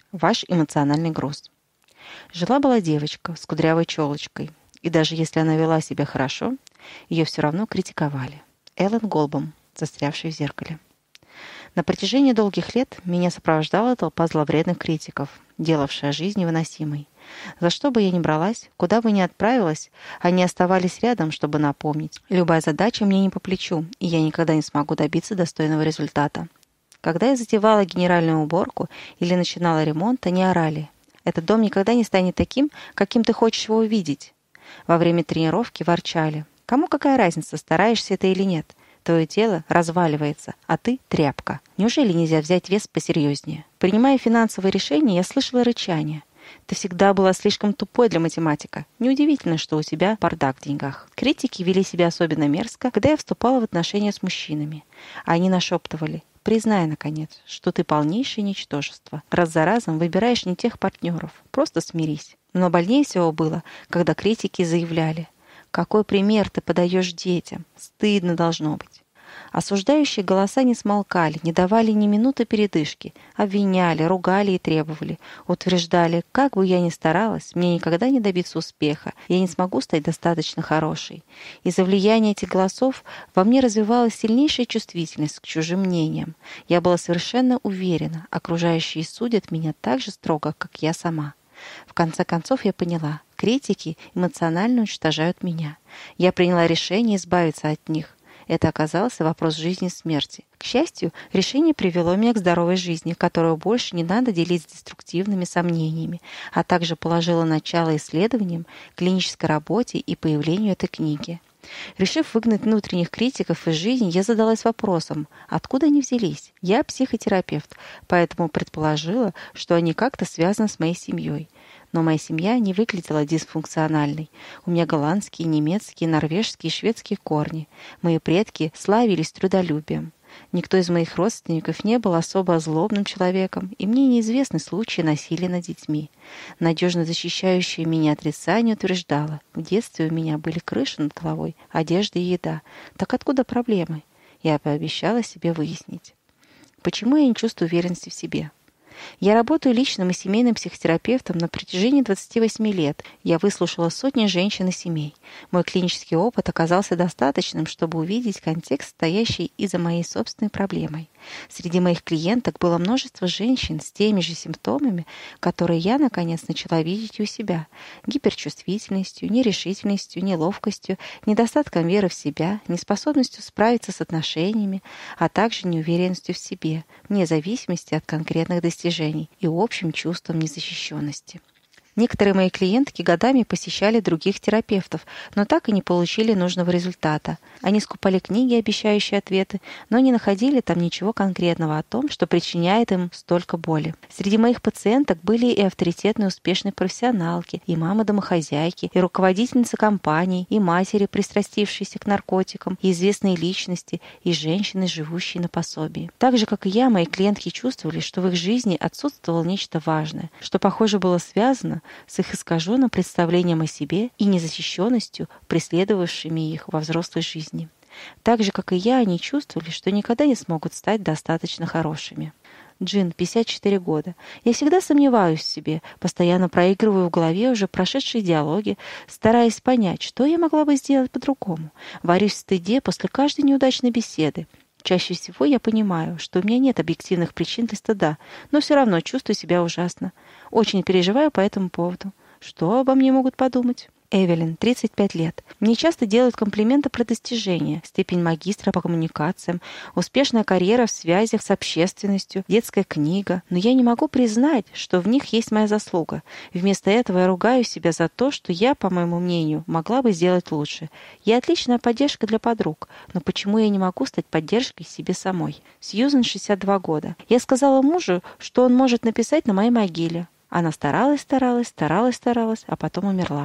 Ваш эмоциональный груз. Жила-была девочка с кудрявой челочкой, и даже если она вела себя хорошо, ее все равно критиковали. Эллен Голбом, застрявший в зеркале. На протяжении долгих лет меня сопровождала толпа зловредных критиков, делавшая жизнь невыносимой. За что бы я ни бралась, куда бы ни отправилась, они оставались рядом, чтобы напомнить. Любая задача мне не по плечу, и я никогда не смогу добиться достойного результата. Когда я затевала генеральную уборку или начинала ремонт, они орали: «Этот дом никогда не станет таким, каким ты хочешь его увидеть». Во время тренировки ворчали: «Кому какая разница, стараешься это или нет? Твое тело разваливается, а ты — тряпка. Неужели нельзя взять вес посерьезнее?» Принимая финансовые решения, я слышала рычание: «Ты всегда была слишком тупой для математика. Неудивительно, что у тебя бардак в деньгах». Критики вели себя особенно мерзко, когда я вступала в отношения с мужчинами. Они нашептывали: «Признай, наконец, что ты полнейшее ничтожество. Раз за разом выбираешь не тех партнеров. Просто смирись». Но больнее всего было, когда критики заявляли: «Какой пример ты подаешь детям? Стыдно должно быть». Осуждающие голоса не смолкали, не давали ни минуты передышки, обвиняли, ругали и требовали, утверждали: как бы я ни старалась, мне никогда не добиться успеха, я не смогу стать достаточно хорошей. Из-за влияния этих голосов во мне развивалась сильнейшая чувствительность к чужим мнениям. Я была совершенно уверена, окружающие судят меня так же строго, как я сама. В конце концов я поняла: критики эмоционально уничтожают меня. Я приняла решение избавиться от них. Это оказался вопрос жизни и смерти. К счастью, решение привело меня к здоровой жизни, которую больше не надо делить с деструктивными сомнениями, а также положило начало исследованиям, клинической работе и появлению этой книги. Решив выгнать внутренних критиков из жизни, я задалась вопросом: откуда они взялись? Я психотерапевт, поэтому предположила, что они как-то связаны с моей семьей. Но моя семья не выглядела дисфункциональной. У меня голландские, немецкие, норвежские и шведские корни. Мои предки славились трудолюбием. Никто из моих родственников не был особо злобным человеком, и мне неизвестны случаи насилия над детьми. Надежно защищающее меня отрицание утверждало: в детстве у меня были крыша над головой, одежда и еда. Так откуда проблемы? Я пообещала себе выяснить. Почему я не чувствую уверенности в себе? Я работаю личным и семейным психотерапевтом на протяжении 28 лет. Я выслушала сотни женщин и семей. Мой клинический опыт оказался достаточным, чтобы увидеть контекст, стоящий и за моей собственной проблемой. Среди моих клиенток было множество женщин с теми же симптомами, которые я, наконец, начала видеть у себя: гиперчувствительностью, нерешительностью, неловкостью, недостатком веры в себя, неспособностью справиться с отношениями, а также неуверенностью в себе, вне зависимости от конкретных достижений, и общим чувством незащищенности. Некоторые мои клиентки годами посещали других терапевтов, но так и не получили нужного результата. Они скупали книги, обещающие ответы, но не находили там ничего конкретного о том, что причиняет им столько боли. Среди моих пациенток были и авторитетные успешные профессионалки, и мамы-домохозяйки, и руководительницы компаний, и матери, пристрастившиеся к наркотикам, и известные личности, и женщины, живущие на пособии. Так же, как и я, мои клиентки чувствовали, что в их жизни отсутствовало нечто важное, что, похоже, было связано с их искаженным представлением о себе и незащищенностью, преследовавшими их во взрослой жизни. Так же, как и я, они чувствовали, что никогда не смогут стать достаточно хорошими. Джин, 54 года. Я всегда сомневаюсь в себе, постоянно проигрываю в голове уже прошедшие диалоги, стараясь понять, что я могла бы сделать по-другому. Варюсь в стыде после каждой неудачной беседы. Чаще всего я понимаю, что у меня нет объективных причин для стыда, но все равно чувствую себя ужасно. Очень переживаю по этому поводу. Что обо мне могут подумать? Эвелин, 35 лет. Мне часто делают комплименты про достижения: степень магистра по коммуникациям, успешная карьера в связях с общественностью, детская книга. Но я не могу признать, что в них есть моя заслуга. Вместо этого я ругаю себя за то, что я, по моему мнению, могла бы сделать лучше. Я отличная поддержка для подруг, но почему я не могу стать поддержкой себе самой? Сьюзен, 62 года. Я сказала мужу, что он может написать на моей могиле. Она старалась, а потом умерла.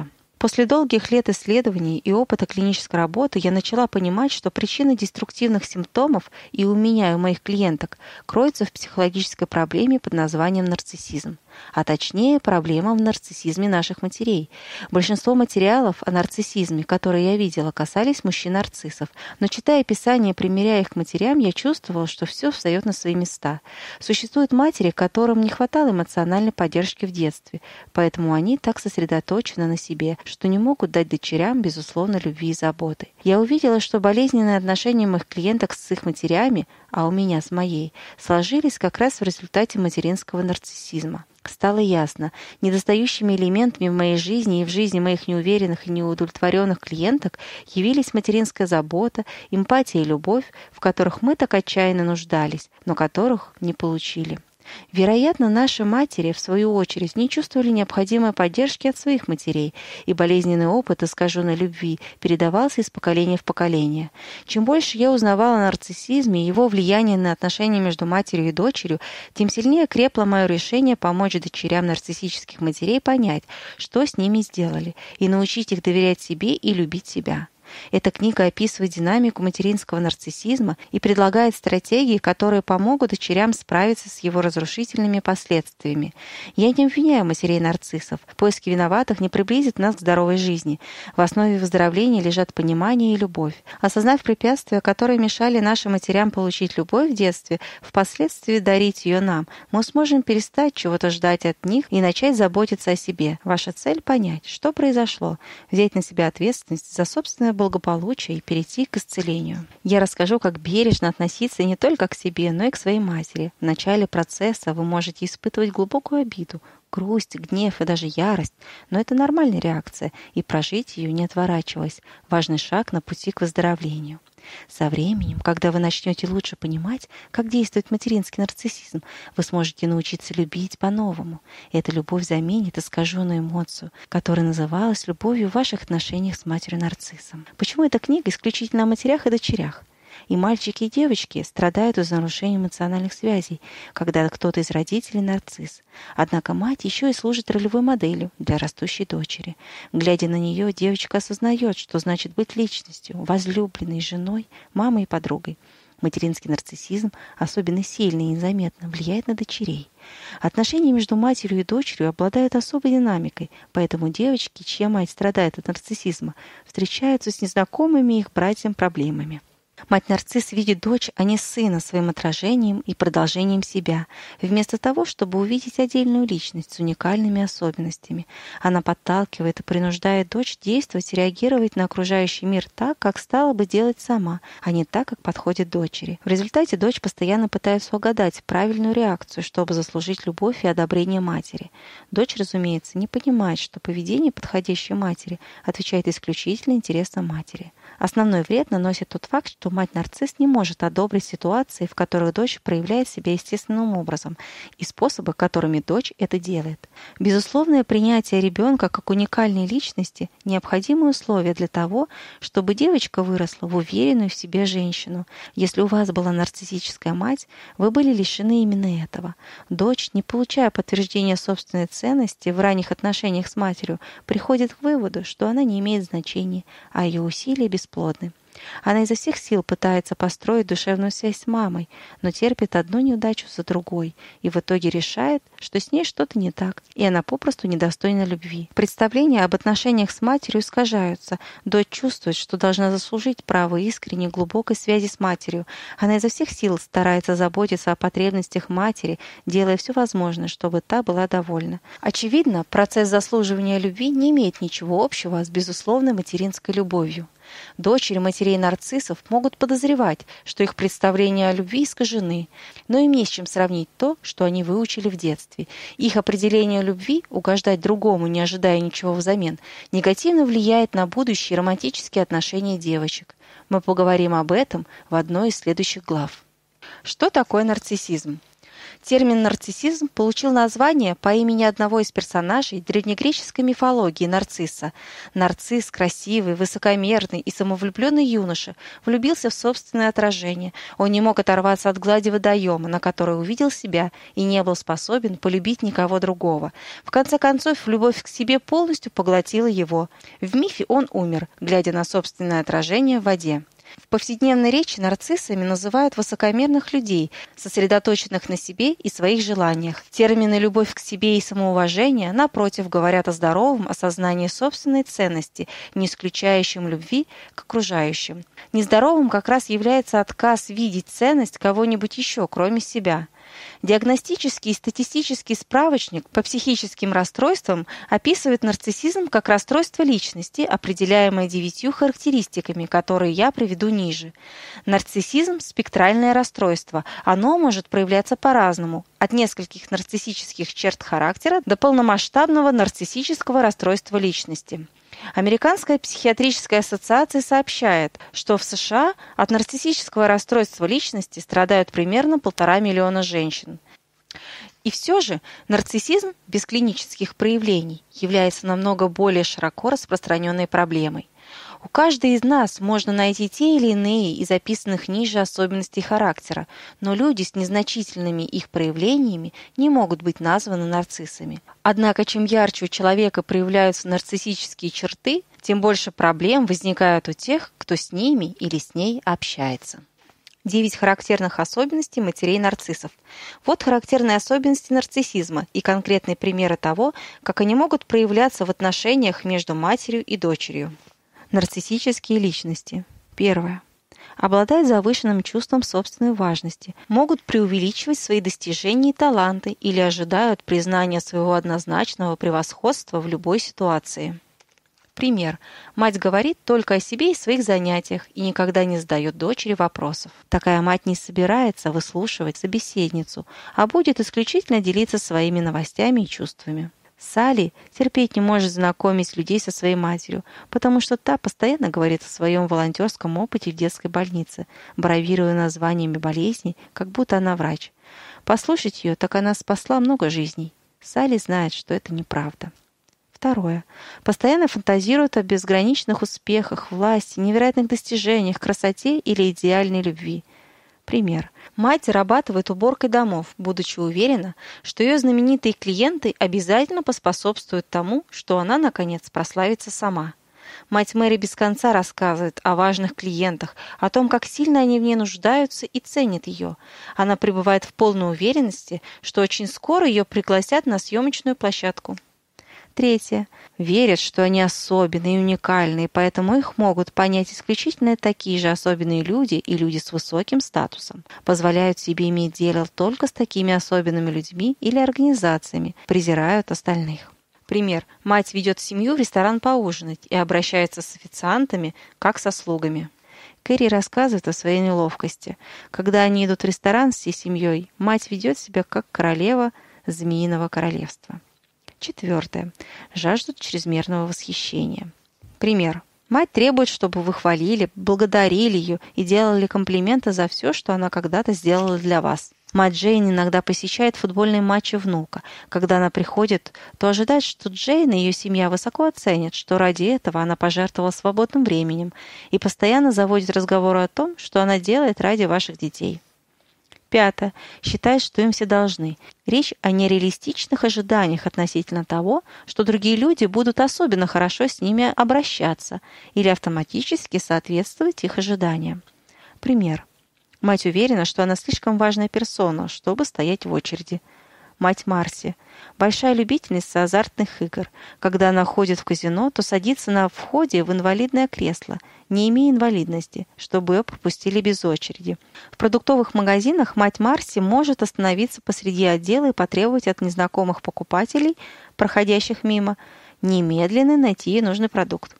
После долгих лет исследований и опыта клинической работы я начала понимать, что причина деструктивных симптомов и у меня, и у моих клиенток кроется в психологической проблеме под названием нарциссизм, а точнее проблема в нарциссизме наших матерей. Большинство материалов о нарциссизме, которые я видела, касались мужчин-нарциссов, но читая описания и примеряя их к матерям, я чувствовала, что все встает на свои места. Существуют матери, которым не хватало эмоциональной поддержки в детстве, поэтому они так сосредоточены на себе, что не могут дать дочерям, безусловно, любви и заботы. Я увидела, что болезненные отношения моих клиенток с их матерями, а у меня с моей, сложились как раз в результате материнского нарциссизма. Стало ясно, недостающими элементами в моей жизни и в жизни моих неуверенных и неудовлетворенных клиенток явились материнская забота, эмпатия и любовь, в которых мы так отчаянно нуждались, но которых не получили. Вероятно, наши матери, в свою очередь, не чувствовали необходимой поддержки от своих матерей, и болезненный опыт искаженной любви передавался из поколения в поколение. Чем больше я узнавала о нарциссизме и его влиянии на отношения между матерью и дочерью, тем сильнее крепло мое решение помочь дочерям нарциссических матерей понять, что с ними сделали, и научить их доверять себе и любить себя. Эта книга описывает динамику материнского нарциссизма и предлагает стратегии, которые помогут дочерям справиться с его разрушительными последствиями. Я не обвиняю матерей-нарциссов. Поиски виноватых не приблизят нас к здоровой жизни. В основе выздоровления лежат понимание и любовь. Осознав препятствия, которые мешали нашим матерям получить любовь в детстве, впоследствии дарить ее нам, мы сможем перестать чего-то ждать от них и начать заботиться о себе. Ваша цель — понять, что произошло, взять на себя ответственность за собственное благополучие и перейти к исцелению. Я расскажу, как бережно относиться не только к себе, но и к своей матери. В начале процесса вы можете испытывать глубокую обиду, грусть, гнев и даже ярость, но это нормальная реакция, и прожить ее, не отворачиваясь, важный шаг на пути к выздоровлению. Со временем, когда вы начнете лучше понимать, как действует материнский нарциссизм, вы сможете научиться любить по-новому. Эта любовь заменит искаженную эмоцию, которая называлась любовью в ваших отношениях с матерью-нарциссом. Почему эта книга исключительно о матерях и дочерях? И мальчики, и девочки страдают из-за нарушения эмоциональных связей, когда кто-то из родителей нарцисс. Однако мать еще и служит ролевой моделью для растущей дочери. Глядя на нее, девочка осознает, что значит быть личностью, возлюбленной, женой, мамой и подругой. Материнский нарциссизм особенно сильно и незаметно влияет на дочерей. Отношения между матерью и дочерью обладают особой динамикой, поэтому девочки, чья мать страдает от нарциссизма, встречаются с незнакомыми их братьям проблемами. Мать-нарцисс видит дочь, а не сына, своим отражением и продолжением себя, вместо того, чтобы увидеть отдельную личность с уникальными особенностями. Она подталкивает и принуждает дочь действовать и реагировать на окружающий мир так, как стала бы делать сама, а не так, как подходит дочери. В результате дочь постоянно пытается угадать правильную реакцию, чтобы заслужить любовь и одобрение матери. Дочь, разумеется, не понимает, что поведение подходящей матери отвечает исключительно интересам матери. Основной вред наносит тот факт, что мать-нарцисс не может одобрить ситуации, в которых дочь проявляет себя естественным образом, и способы, которыми дочь это делает. Безусловное принятие ребенка как уникальной личности – необходимое условие для того, чтобы девочка выросла в уверенную в себе женщину. Если у вас была нарциссическая мать, вы были лишены именно этого. Дочь, не получая подтверждения собственной ценности в ранних отношениях с матерью, приходит к выводу, что она не имеет значения, а ее усилия бесплодны. Она изо всех сил пытается построить душевную связь с мамой, но терпит одну неудачу за другой и в итоге решает, что с ней что-то не так, и она попросту недостойна любви. Представления об отношениях с матерью искажаются. Дочь чувствует, что должна заслужить право искренней глубокой связи с матерью. Она изо всех сил старается заботиться о потребностях матери, делая все возможное, чтобы та была довольна. Очевидно, процесс заслуживания любви не имеет ничего общего с безусловной материнской любовью. Дочери матерей-нарциссов могут подозревать, что их представления о любви искажены, но им не с чем сравнить то, что они выучили в детстве. Их определение любви, угождать другому, не ожидая ничего взамен, негативно влияет на будущие романтические отношения девочек. Мы поговорим об этом в одной из следующих глав. Что такое нарциссизм? Термин «нарциссизм» получил название по имени одного из персонажей древнегреческой мифологии Нарцисса. Нарцисс, красивый, высокомерный и самовлюбленный юноша, влюбился в собственное отражение. Он не мог оторваться от глади водоема, на которой увидел себя, и не был способен полюбить никого другого. В конце концов, любовь к себе полностью поглотила его. В мифе он умер, глядя на собственное отражение в воде. В повседневной речи нарциссами называют высокомерных людей, сосредоточенных на себе и своих желаниях. Термины «любовь к себе» и «самоуважение», напротив, говорят о здоровом осознании собственной ценности, не исключающем любви к окружающим. Нездоровым как раз является отказ видеть ценность кого-нибудь еще, кроме себя. Диагностический и статистический справочник по психическим расстройствам описывает нарциссизм как расстройство личности, определяемое 9 характеристиками, которые я приведу ниже. Нарциссизм – спектральное расстройство. Оно может проявляться по-разному, от нескольких нарциссических черт характера до полномасштабного нарциссического расстройства личности. Американская психиатрическая ассоциация сообщает, что в США от нарциссического расстройства личности страдают примерно 1,5 миллиона женщин. И все же нарциссизм без клинических проявлений является намного более широко распространенной проблемой. У каждой из нас можно найти те или иные из описанных ниже особенностей характера, но люди с незначительными их проявлениями не могут быть названы нарциссами. Однако, чем ярче у человека проявляются нарциссические черты, тем больше проблем возникают у тех, кто с ними или с ней общается. 9 характерных особенностей матерей-нарциссов. Вот характерные особенности нарциссизма и конкретные примеры того, как они могут проявляться в отношениях между матерью и дочерью. Нарциссические личности. Первое. Обладают завышенным чувством собственной важности, могут преувеличивать свои достижения и таланты или ожидают признания своего однозначного превосходства в любой ситуации. Пример. Мать говорит только о себе и своих занятиях и никогда не задает дочери вопросов. Такая мать не собирается выслушивать собеседницу, а будет исключительно делиться своими новостями и чувствами. Салли терпеть не может знакомить людей со своей матерью, потому что та постоянно говорит о своем волонтерском опыте в детской больнице, бравируя названиями болезней, как будто она врач. Послушать ее, так она спасла много жизней. Салли знает, что это неправда. Второе. Постоянно фантазирует о безграничных успехах, власти, невероятных достижениях, красоте или идеальной любви. Пример. Мать зарабатывает уборкой домов, будучи уверена, что ее знаменитые клиенты обязательно поспособствуют тому, что она, наконец, прославится сама. Мать Мэри без конца рассказывает о важных клиентах, о том, как сильно они в ней нуждаются и ценят ее. Она пребывает в полной уверенности, что очень скоро ее пригласят на съемочную площадку. Третье. Верят, что они особенные и уникальные, поэтому их могут понять исключительно такие же особенные люди и люди с высоким статусом. Позволяют себе иметь дело только с такими особенными людьми или организациями, презирают остальных. Пример. Мать ведет семью в ресторан поужинать и обращается с официантами, как со слугами. Кэрри рассказывает о своей неловкости. Когда они идут в ресторан с всей семьей, мать ведет себя как королева Змеиного королевства. Четвертое. Жаждут чрезмерного восхищения. Пример. Мать требует, чтобы вы хвалили, благодарили ее и делали комплименты за все, что она когда-то сделала для вас. Мать Джейн иногда посещает футбольные матчи внука. Когда она приходит, то ожидает, что Джейн и ее семья высоко оценят, что ради этого она пожертвовала свободным временем и постоянно заводит разговоры о том, что она делает ради ваших детей. Пятое. Считает, что им все должны. Речь о нереалистичных ожиданиях относительно того, что другие люди будут особенно хорошо с ними обращаться или автоматически соответствовать их ожиданиям. Пример. Мать уверена, что она слишком важная персона, чтобы стоять в очереди. Мать Марси. Большая любительница азартных игр. Когда она ходит в казино, то садится на входе в инвалидное кресло, не имея инвалидности, чтобы ее пропустили без очереди. В продуктовых магазинах мать Марси может остановиться посреди отдела и потребовать от незнакомых покупателей, проходящих мимо, немедленно найти ей нужный продукт.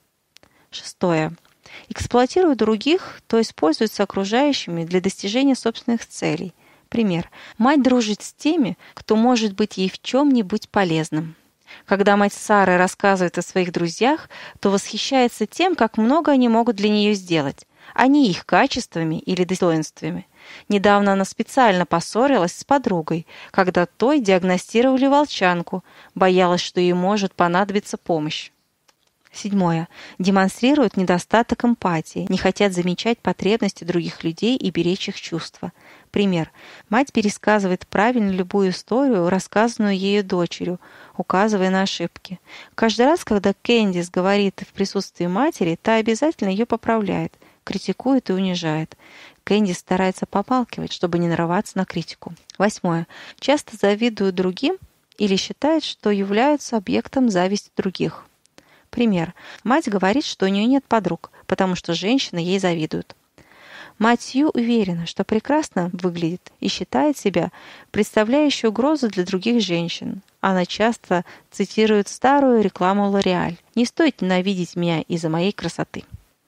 Шестое. Эксплуатирует других, то используется окружающими для достижения собственных целей. Пример. Мать дружит с теми, кто может быть ей в чем-нибудь полезным. Когда мать Сары рассказывает о своих друзьях, то восхищается тем, как много они могут для нее сделать. а не их качествами или достоинствами. Недавно она специально поссорилась с подругой, когда той диагностировали волчанку, боялась, что ей может понадобиться помощь. 7. Демонстрируют недостаток эмпатии, не хотят замечать потребности других людей и беречь их чувства. Пример. Мать пересказывает правильно любую историю, рассказанную ею дочерью, указывая на ошибки. Каждый раз, когда Кэндис говорит в присутствии матери, та обязательно ее поправляет, критикует и унижает. Кэндис старается помалкивать, чтобы не нарываться на критику. 8. Часто завидуют другим или считают, что являются объектом зависти других. Пример. Мать говорит, что у нее нет подруг, потому что женщины ей завидуют. Мать Сью уверена, что прекрасно выглядит и считает себя представляющей угрозу для других женщин. Она часто цитирует старую рекламу L'Oréal. «Не стоит ненавидеть меня из-за моей красоты».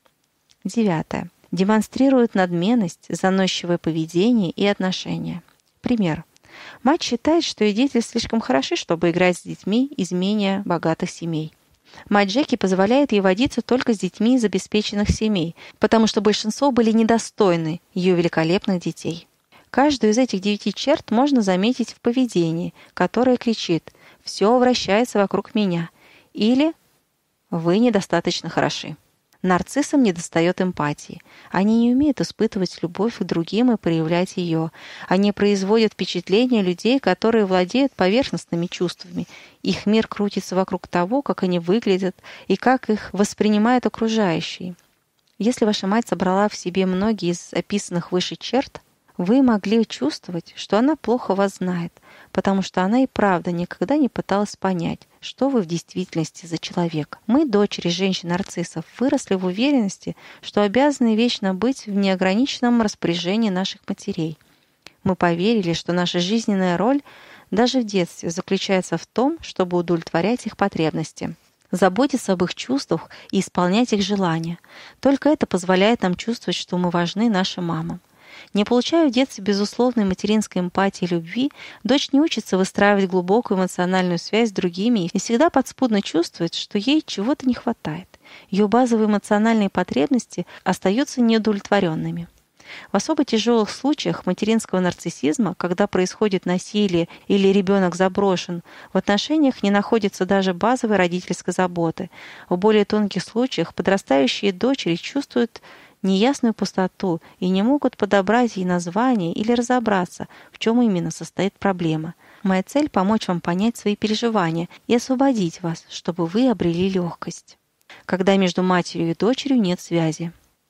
9. Демонстрируют надменность, заносчивое поведение и отношения. Пример. Мать считает, что ее дети слишком хороши, чтобы играть с детьми из менее богатых семей. Мать Джеки позволяет ей водиться только с детьми из обеспеченных семей, потому что большинство были недостойны ее великолепных детей. Каждую из этих 9 черт можно заметить в поведении, которое кричит «все вращается вокруг меня» или «вы недостаточно хороши». Нарциссам недостает эмпатии. Они не умеют испытывать любовь к другим и проявлять ее. Они производят впечатление людей, которые владеют поверхностными чувствами. Их мир крутится вокруг того, как они выглядят и как их воспринимают окружающие. Если ваша мать собрала в себе многие из описанных выше черт, вы могли чувствовать, что она плохо вас знает, потому что она и правда никогда не пыталась понять, что вы в действительности за человек. Мы, дочери женщин-нарциссов, выросли в уверенности, что обязаны вечно быть в неограниченном распоряжении наших матерей. Мы поверили, что наша жизненная роль даже в детстве заключается в том, чтобы удовлетворять их потребности, заботиться об их чувствах и исполнять их желания. Только это позволяет нам чувствовать, что мы важны нашим мамам. Не получая в детстве безусловной материнской эмпатии и любви, дочь не учится выстраивать глубокую эмоциональную связь с другими и всегда подспудно чувствует, что ей чего-то не хватает. Ее базовые эмоциональные потребности остаются неудовлетворенными. В особо тяжелых случаях материнского нарциссизма, когда происходит насилие или ребенок заброшен, в отношениях не находится даже базовой родительской заботы. В более тонких случаях подрастающие дочери чувствуют неясную пустоту и не могут подобрать ей название или разобраться, в чем именно состоит проблема. Моя цель — помочь вам понять свои переживания и освободить вас, чтобы вы обрели легкость, когда между матерью и дочерью нет связи.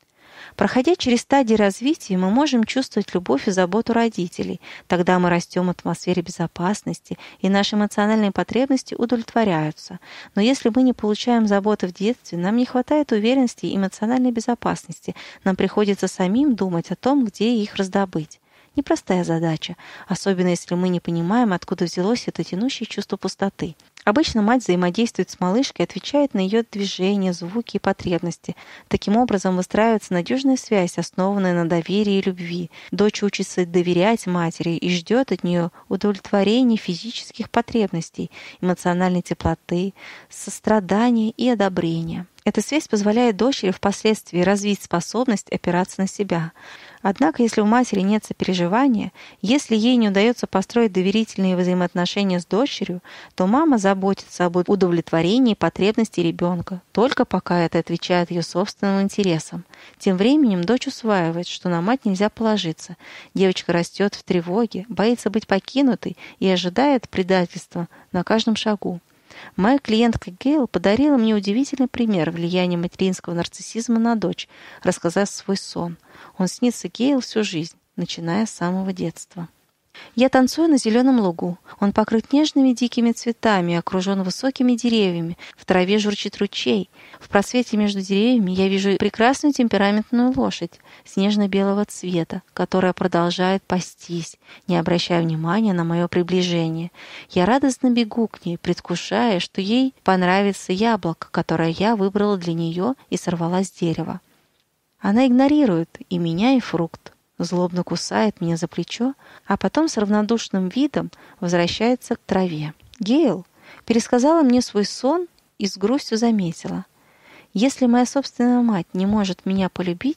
Проходя через стадии развития, мы можем чувствовать любовь и заботу родителей. Тогда мы растем в атмосфере безопасности, и наши эмоциональные потребности удовлетворяются. Но если мы не получаем заботы в детстве, нам не хватает уверенности и эмоциональной безопасности. Нам приходится самим думать о том, где их раздобыть. Непростая задача, особенно если мы не понимаем, откуда взялось это тянущее чувство пустоты. Обычно мать взаимодействует с малышкой, отвечает на ее движения, звуки и потребности. Таким образом выстраивается надежная связь, основанная на доверии и любви. Дочь учится доверять матери и ждет от нее удовлетворения физических потребностей, эмоциональной теплоты, сострадания и одобрения. Эта связь позволяет дочери впоследствии развить способность опираться на себя. Однако, если у матери нет сопереживания, если ей не удается построить доверительные взаимоотношения с дочерью, то мама заботится об удовлетворении потребностей ребенка, только пока это отвечает ее собственным интересам. Тем временем дочь усваивает, что на мать нельзя положиться. Девочка растет в тревоге, боится быть покинутой и ожидает предательства на каждом шагу. Моя клиентка Гейл подарила мне удивительный пример влияния материнского нарциссизма на дочь, рассказав свой сон. Он снится Гейл всю жизнь, начиная с самого детства. Я танцую на зеленом лугу. Он покрыт нежными дикими цветами, окружен высокими деревьями. В траве журчит ручей. В просвете между деревьями я вижу прекрасную темпераментную лошадь снежно-белого цвета, которая продолжает пастись, не обращая внимания на мое приближение. Я радостно бегу к ней, предвкушая, что ей понравится яблоко, которое я выбрала для нее и сорвала с дерева. Она игнорирует и меня, и фрукт. Злобно кусает меня за плечо, а потом с равнодушным видом возвращается к траве. Гейл пересказала мне свой сон и с грустью заметила: «Если моя собственная мать не может меня полюбить,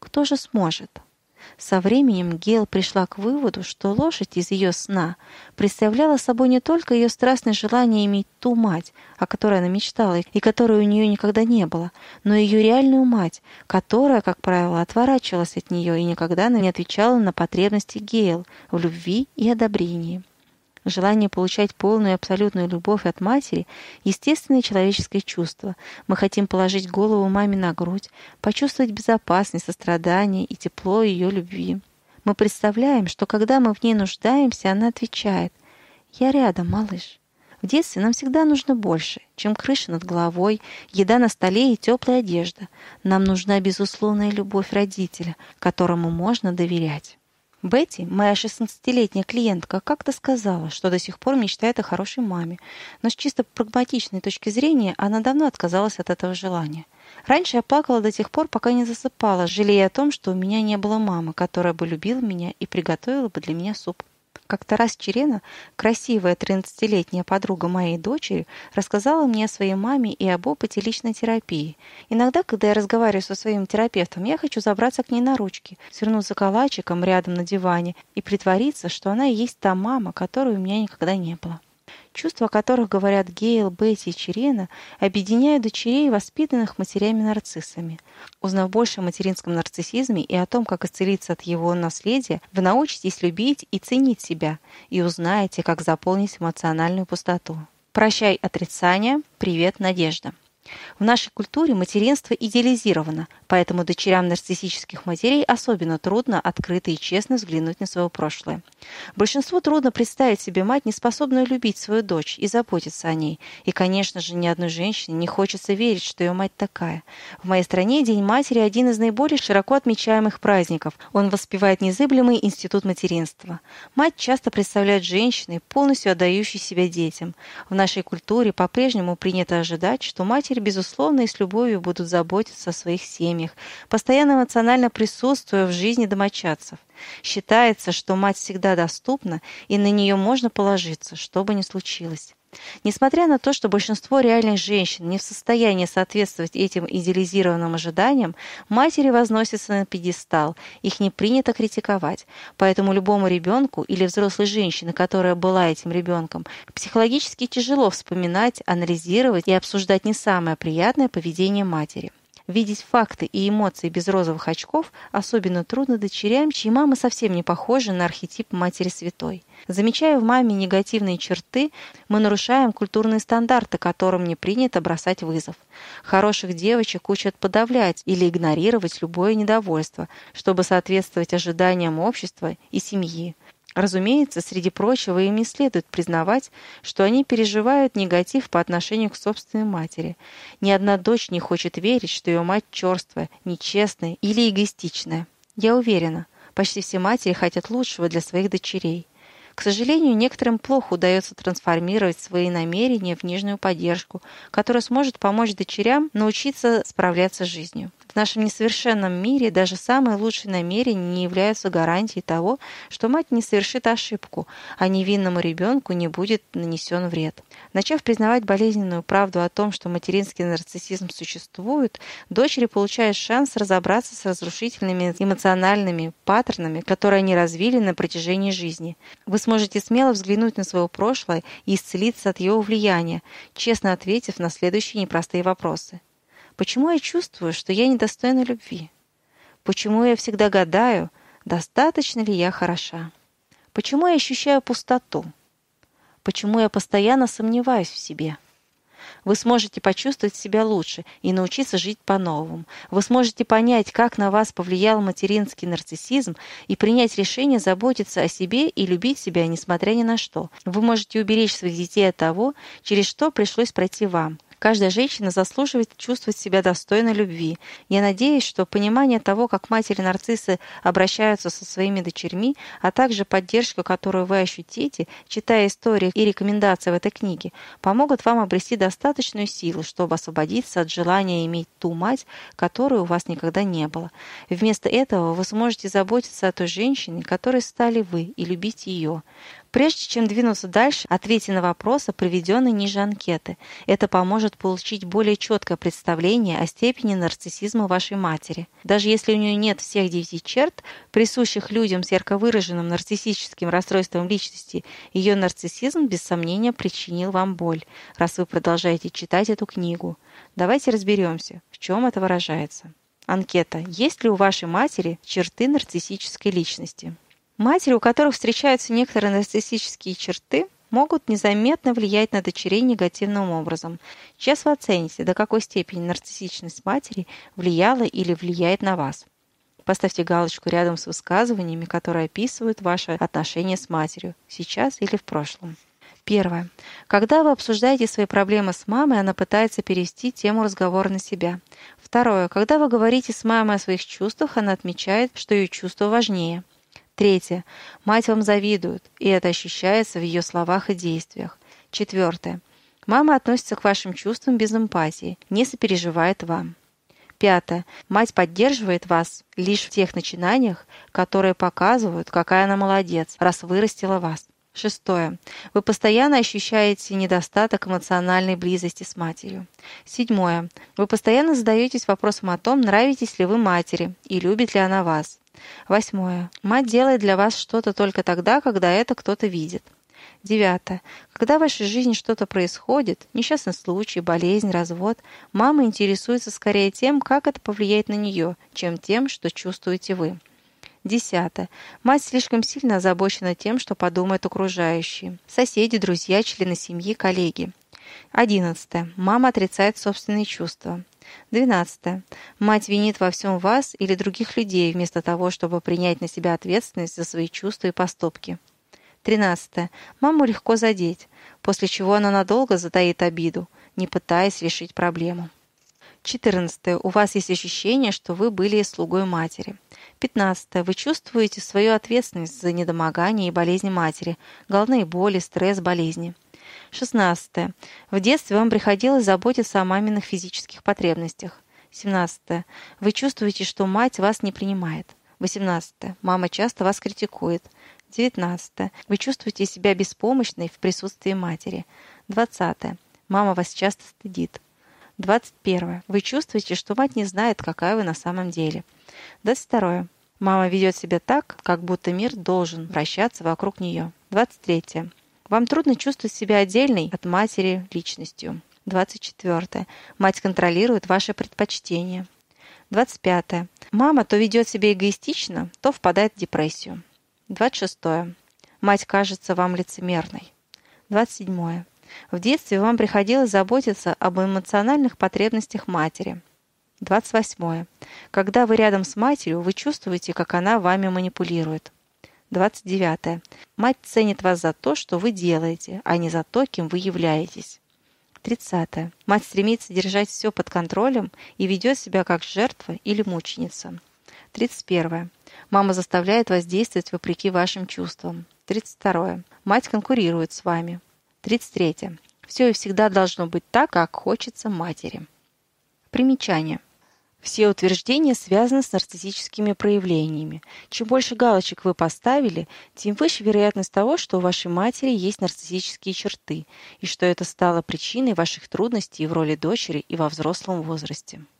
Кто же сможет? Со временем Гейл пришла к выводу, что лошадь из ее сна представляла собой не только ее страстное желание иметь ту мать, о которой она мечтала и которой у нее никогда не было, но и ее реальную мать, которая, как правило, отворачивалась от нее и никогда не отвечала на потребности Гейл в любви и одобрении. Желание получать полную и абсолютную любовь от матери – естественное человеческое чувство. Мы хотим положить голову маме на грудь, почувствовать безопасность, сострадание и тепло ее любви. Мы представляем, что когда мы в ней нуждаемся, она отвечает: «Я рядом, малыш». В детстве нам всегда нужно больше, чем крыша над головой, еда на столе и теплая одежда. Нам нужна безусловная любовь родителя, которому можно доверять. Бетти, моя 16-летняя клиентка, как-то сказала, что до сих пор мечтает о хорошей маме, но с чисто прагматичной точки зрения она давно отказалась от этого желания. Раньше я плакала до тех пор, пока не засыпала, жалея о том, что у меня не было мамы, которая бы любила меня и приготовила бы для меня суп. Как-то раз Черена, красивая 13-летняя подруга моей дочери, рассказала мне о своей маме и об опыте личной терапии. Иногда, когда я разговариваю со своим терапевтом, я хочу забраться к ней на ручки, свернуться калачиком рядом на диване и притвориться, что она и есть та мама, которой у меня никогда не было. Чувства, о которых говорят Гейл, Бетти и Черена, объединяют дочерей, воспитанных матерями-нарциссами. Узнав больше о материнском нарциссизме и о том, как исцелиться от его наследия, вы научитесь любить и ценить себя и узнаете, как заполнить эмоциональную пустоту. Прощай отрицание, привет надежда. В нашей культуре материнство идеализировано, поэтому дочерям нарциссических матерей особенно трудно открыто и честно взглянуть на свое прошлое. Большинству трудно представить себе мать, неспособную любить свою дочь и заботиться о ней. И, конечно же, ни одной женщине не хочется верить, что ее мать такая. В моей стране День матери – один из наиболее широко отмечаемых праздников. Он воспевает незыблемый институт материнства. Мать часто представляет женщиной, полностью отдающей себя детям. В нашей культуре по-прежнему принято ожидать, что матери, безусловно, и с любовью будут заботиться о своих семьях, постоянно эмоционально присутствуя в жизни домочадцев. Считается, что мать всегда доступна, и на нее можно положиться, что бы ни случилось. Несмотря на то, что большинство реальных женщин не в состоянии соответствовать этим идеализированным ожиданиям, матери возносятся на пьедестал, их не принято критиковать. Поэтому любому ребенку или взрослой женщине, которая была этим ребенком, психологически тяжело вспоминать, анализировать и обсуждать не самое приятное поведение матери. Видеть факты и эмоции без розовых очков особенно трудно дочерям, чьи мамы совсем не похожи на архетип матери святой. Замечая в маме негативные черты, мы нарушаем культурные стандарты, которым не принято бросать вызов. Хороших девочек учат подавлять или игнорировать любое недовольство, чтобы соответствовать ожиданиям общества и семьи. Разумеется, среди прочего, им не следует признавать, что они переживают негатив по отношению к собственной матери. Ни одна дочь не хочет верить, что ее мать черствая, нечестная или эгоистичная. Я уверена, почти все матери хотят лучшего для своих дочерей. К сожалению, некоторым плохо удается трансформировать свои намерения в нежную поддержку, которая сможет помочь дочерям научиться справляться с жизнью. В нашем несовершенном мире даже самые лучшие намерения не являются гарантией того, что мать не совершит ошибку, а невинному ребенку не будет нанесен вред. Начав признавать болезненную правду о том, что материнский нарциссизм существует, дочери получают шанс разобраться с разрушительными эмоциональными паттернами, которые они развили на протяжении жизни. Вы сможете смело взглянуть на свое прошлое и исцелиться от его влияния, честно ответив на следующие непростые вопросы. Почему я чувствую, что я недостойна любви? Почему я всегда гадаю, достаточно ли я хороша? Почему я ощущаю пустоту? Почему я постоянно сомневаюсь в себе? Вы сможете почувствовать себя лучше и научиться жить по-новому. Вы сможете понять, как на вас повлиял материнский нарциссизм, и принять решение заботиться о себе и любить себя, несмотря ни на что. Вы можете уберечь своих детей от того, через что пришлось пройти вам. Каждая женщина заслуживает чувствовать себя достойной любви. Я надеюсь, что понимание того, как матери-нарциссы обращаются со своими дочерьми, а также поддержка, которую вы ощутите, читая истории и рекомендации в этой книге, помогут вам обрести достаточную силу, чтобы освободиться от желания иметь ту мать, которой у вас никогда не было. Вместо этого вы сможете заботиться о той женщине, которой стали вы, и любить ее. Прежде чем двинуться дальше, ответьте на вопросы, приведенные ниже анкеты. Это поможет получить более четкое представление о степени нарциссизма вашей матери. Даже если у нее нет всех 9 черт, присущих людям с ярко выраженным нарциссическим расстройством личности, ее нарциссизм без сомнения причинил вам боль, раз вы продолжаете читать эту книгу. Давайте разберемся, в чем это выражается. Анкета. Есть ли у вашей матери черты нарциссической личности? Матери, у которых встречаются некоторые нарциссические черты, могут незаметно влиять на дочерей негативным образом. Сейчас вы оцените, до какой степени нарциссичность матери влияла или влияет на вас. Поставьте галочку рядом с высказываниями, которые описывают ваши отношения с матерью, сейчас или в прошлом. Первое. Когда вы обсуждаете свои проблемы с мамой, она пытается перевести тему разговора на себя. Второе. Когда вы говорите с мамой о своих чувствах, она отмечает, что ее чувства важнее. Третье. Мать вам завидует, и это ощущается в ее словах и действиях. Четвертое. Мама относится к вашим чувствам без эмпатии, не сопереживает вам. Пятое. Мать поддерживает вас лишь в тех начинаниях, которые показывают, какая она молодец, раз вырастила вас. Шестое. Вы постоянно ощущаете недостаток эмоциональной близости с матерью. Седьмое. Вы постоянно задаетесь вопросом о том, нравитесь ли вы матери и любит ли она вас. Восьмое. Мать делает для вас что-то только тогда, когда это кто-то видит. Девятое. Когда в вашей жизни что-то происходит, несчастный случай, болезнь, развод, мама интересуется скорее тем, как это повлияет на нее, чем тем, что чувствуете вы. Десятое. Мать слишком сильно озабочена тем, что подумают окружающие. Соседи, друзья, члены семьи, коллеги. 11. Мама отрицает собственные чувства. 12. Мать винит во всем вас или других людей, вместо того, чтобы принять на себя ответственность за свои чувства и поступки. 13. Маму легко задеть, после чего она надолго затаит обиду, не пытаясь решить проблему. 14. У вас есть ощущение, что вы были слугой матери. 15. Вы чувствуете свою ответственность за недомогание и болезни матери, головные боли, стресс, болезни. 16. В детстве вам приходилось заботиться о маминых физических потребностях. 17. Вы чувствуете, что мать вас не принимает. 18. Мама часто вас критикует. 19. Вы чувствуете себя беспомощной в присутствии матери. 20. Мама вас часто стыдит. 21. Вы чувствуете, что мать не знает, какая вы на самом деле. 22. Мама ведет себя так, как будто мир должен вращаться вокруг нее. 23. Вам трудно чувствовать себя отдельной от матери личностью. 24. Мать контролирует ваши предпочтения. 25. Мама то ведет себя эгоистично, то впадает в депрессию. 26. Мать кажется вам лицемерной. 27. В детстве вам приходилось заботиться об эмоциональных потребностях матери. 28. Когда вы рядом с матерью, вы чувствуете, как она вами манипулирует. 29. Мать ценит вас за то, что вы делаете, а не за то, кем вы являетесь. 30. Мать стремится держать все под контролем и ведет себя как жертва или мученица. 31. Мама заставляет вас действовать вопреки вашим чувствам. 32. Мать конкурирует с вами. 33. Все и всегда должно быть так, как хочется матери. Примечание. Все утверждения связаны с нарциссическими проявлениями. Чем больше галочек вы поставили, тем выше вероятность того, что у вашей матери есть нарциссические черты, и что это стало причиной ваших трудностей в роли дочери и во взрослом возрасте.